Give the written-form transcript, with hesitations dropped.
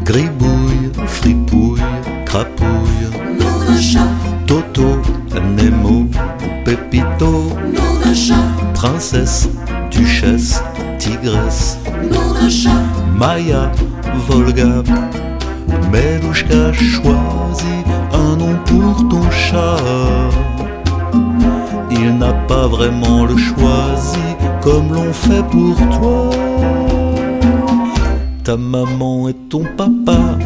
Gribouille, fripouille, crapouille. Nom de chat. Toto, Nemo, Pépito. Nom de chat. Princesse, duchesse, tigresse. Nom de chat. Maya, Volga. Melouchka, choisis un nom pour ton chat. Il n'a pas vraiment le choisi comme l'on fait pour toi. Ta maman et ton papa